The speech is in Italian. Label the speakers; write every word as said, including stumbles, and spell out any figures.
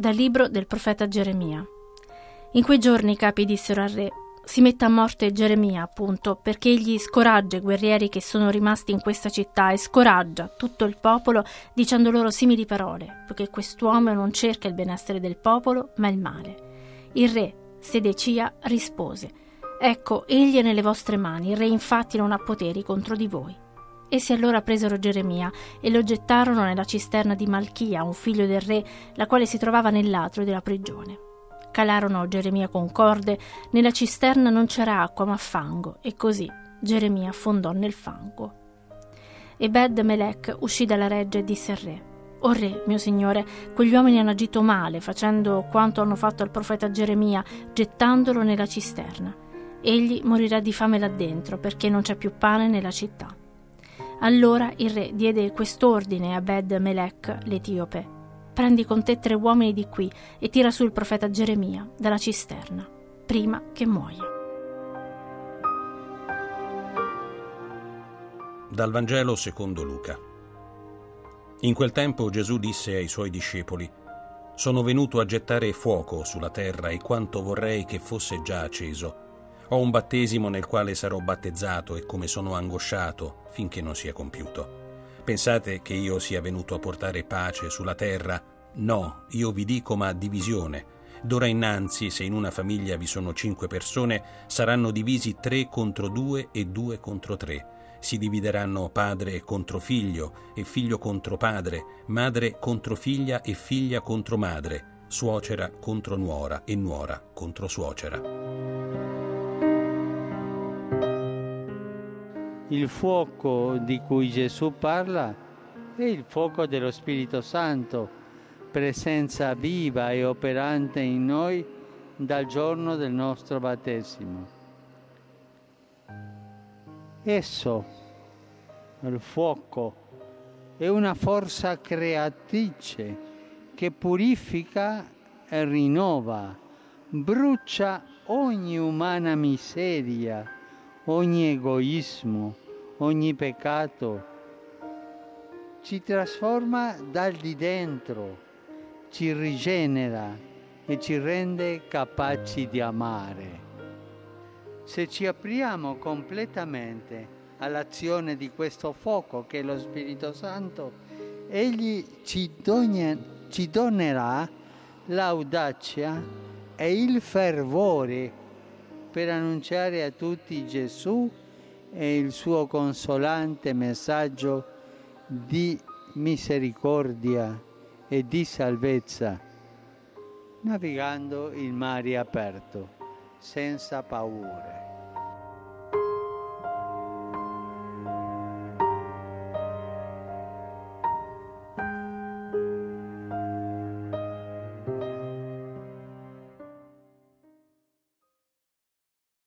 Speaker 1: Dal libro del profeta Geremia. In quei giorni i capi dissero al re: si metta a morte Geremia, appunto, perché egli scoraggia i guerrieri che sono rimasti in questa città e scoraggia tutto il popolo dicendo loro simili parole, poiché quest'uomo non cerca il benessere del popolo, ma il male. Il re Sedecia rispose: ecco, egli è nelle vostre mani, il re infatti non ha poteri contro di voi. Essi allora presero Geremia e lo gettarono nella cisterna di Malchia, un figlio del re, la quale si trovava nell'atrio della prigione. Calarono Geremia con corde, nella cisterna non c'era acqua ma fango, e così Geremia affondò nel fango. Ebed-Melech uscì dalla reggia e disse al re: «O re, mio signore, quegli uomini hanno agito male, facendo quanto hanno fatto al profeta Geremia, gettandolo nella cisterna. Egli morirà di fame là dentro, perché non c'è più pane nella città». Allora il re diede quest'ordine a Ebed-Melech l'etiope: «Prendi con te tre uomini di qui e tira su il profeta Geremia dalla cisterna, prima che muoia».
Speaker 2: Dal Vangelo secondo Luca. In quel tempo Gesù disse ai suoi discepoli: «Sono venuto a gettare fuoco sulla terra e quanto vorrei che fosse già acceso. Ho un battesimo nel quale sarò battezzato e come sono angosciato finché non sia compiuto. Pensate che io sia venuto a portare pace sulla terra? No, io vi dico ma divisione. D'ora innanzi, se in una famiglia vi sono cinque persone, saranno divisi tre contro due e due contro tre. Si divideranno padre contro figlio e figlio contro padre, madre contro figlia e figlia contro madre, suocera contro nuora e nuora contro suocera».
Speaker 3: Il fuoco di cui Gesù parla è il fuoco dello Spirito Santo, presenza viva e operante in noi dal giorno del nostro battesimo. Esso, il fuoco, è una forza creatrice che purifica e rinnova, brucia ogni umana miseria, ogni egoismo, ogni peccato, ci trasforma dal di dentro, ci rigenera e ci rende capaci di amare. Se ci apriamo completamente all'azione di questo fuoco che è lo Spirito Santo, Egli ci, dona, ci donerà l'audacia e il fervore per annunciare a tutti Gesù e il suo consolante messaggio di misericordia e di salvezza, navigando il mare aperto, senza paure.